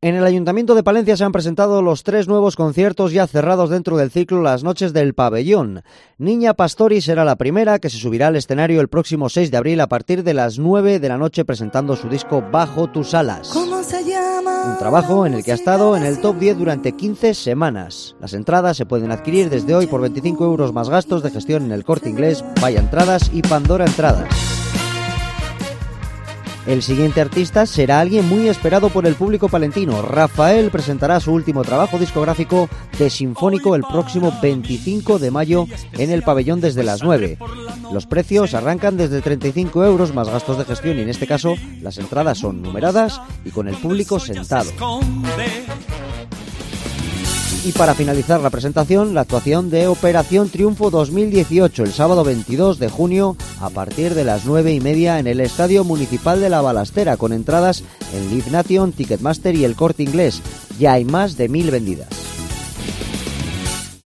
En el Ayuntamiento de Palencia se han presentado los 3 nuevos conciertos ya cerrados dentro del ciclo Las Noches del Pabellón. Niña Pastori será la primera, que se subirá al escenario el próximo 6 de abril a partir de las 9 de la noche presentando su disco Bajo tus alas. Un trabajo en el que ha estado en el top 10 durante 15 semanas. Las entradas se pueden adquirir desde hoy por 25 euros más gastos de gestión en el Corte Inglés, Vaya Entradas y Pandora Entradas. El siguiente artista será alguien muy esperado por el público palentino. Rafael presentará su último trabajo discográfico de Sinfónico el próximo 25 de mayo en el pabellón desde las 9. Los precios arrancan desde 35 euros más gastos de gestión y en este caso las entradas son numeradas y con el público sentado. Y para finalizar la presentación, la actuación de Operación Triunfo 2018 el sábado 22 de junio a partir de las 9:30 en el Estadio Municipal de La Balastera, con entradas en Live Nation, Ticketmaster y el Corte Inglés. Ya hay más de 1000 vendidas.